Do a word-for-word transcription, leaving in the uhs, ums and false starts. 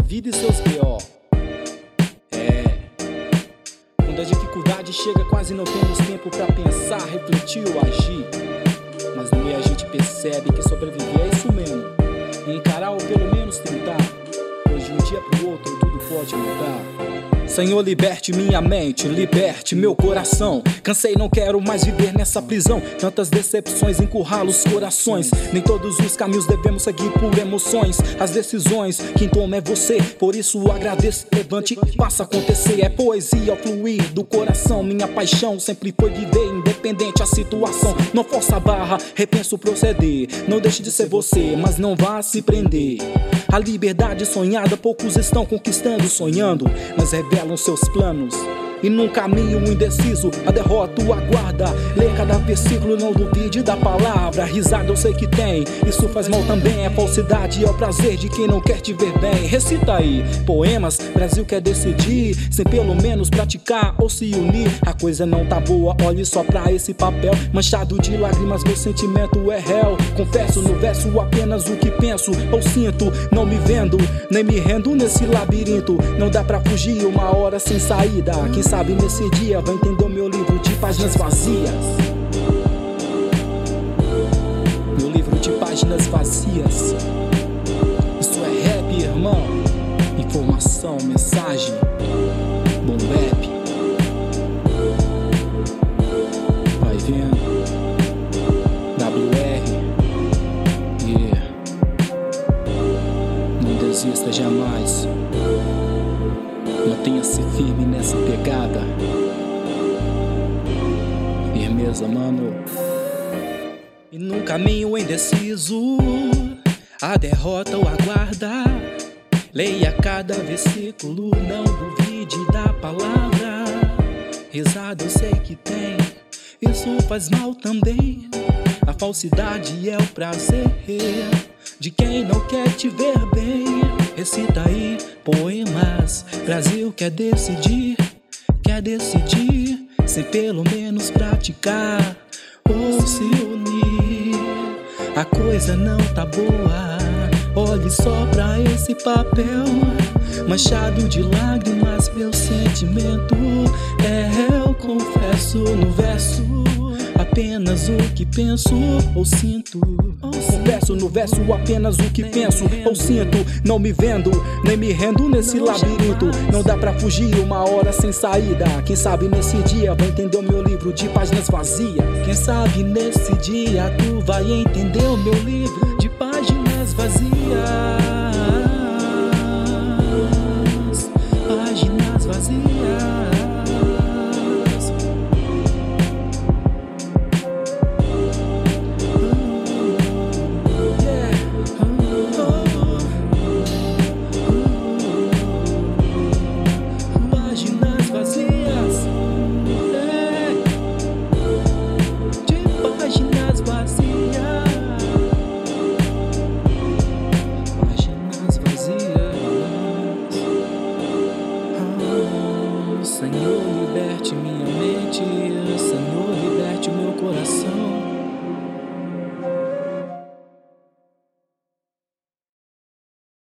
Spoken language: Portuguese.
vida e seus B O. É, quando a dificuldade chega, quase não temos tempo pra pensar, refletir ou agir. Mas no meio a gente percebe que sobreviver é isso mesmo, e encarar ou pelo menos tentar, pois de um dia pro outro tudo pode mudar. Senhor, liberte minha mente, liberte meu coração. Cansei, não quero mais viver nessa prisão. Tantas decepções encurralam os corações. Nem todos os caminhos devemos seguir por emoções. As decisões, quem toma é você. Por isso agradeço, levante e faça acontecer. É poesia ao fluir do coração. Minha paixão sempre foi viver independente a situação. Não força a barra, repensa o proceder. Não deixe de ser você, mas não vá se prender. A liberdade sonhada poucos estão conquistando, sonhando, mas revelam seus planos. E num caminho indeciso, a derrota o aguarda. Lê cada versículo, não duvide da palavra. Risada eu sei que tem, isso faz mal também. É falsidade, é o prazer de quem não quer te ver bem. Recita aí, poemas, Brasil quer decidir, sem pelo menos praticar ou se unir. A coisa não tá boa, olhe só pra esse papel manchado de lágrimas, meu sentimento é réu. Confesso no verso apenas o que penso ou sinto, não me vendo, nem me rendo nesse labirinto. Não dá pra fugir uma hora sem saída. Quem sabe nesse dia vai entender o meu livro de páginas vazias. Meu livro de páginas vazias. Isso é rap, irmão. Informação, mensagem, bom rap. Vai vendo. W R. Yeah. Não desista jamais. Mantenha-se firme nessa pegada. Firmeza, mano. E num caminho indeciso, a derrota o aguarda. Leia cada versículo, não duvide da palavra. Risada eu sei que tem, isso faz mal também. A falsidade é o prazer de quem não quer te ver bem. Recita aí poemas, Brasil quer decidir, quer decidir, sem pelo menos praticar ou se unir. A coisa não tá boa, olhe só pra esse papel manchado de lágrimas, meu sentimento é réu. Confesso no verso apenas o que penso ou sinto. Confesso no verso apenas o que penso ou sinto. Não me vendo, nem me rendo nesse labirinto. Não dá pra fugir uma hora sem saída. Quem sabe nesse dia vai entender o meu livro de páginas vazias. Quem sabe nesse dia tu vai entender o meu livro de páginas vazias. Páginas vazias. Senhor, liberte minha mente,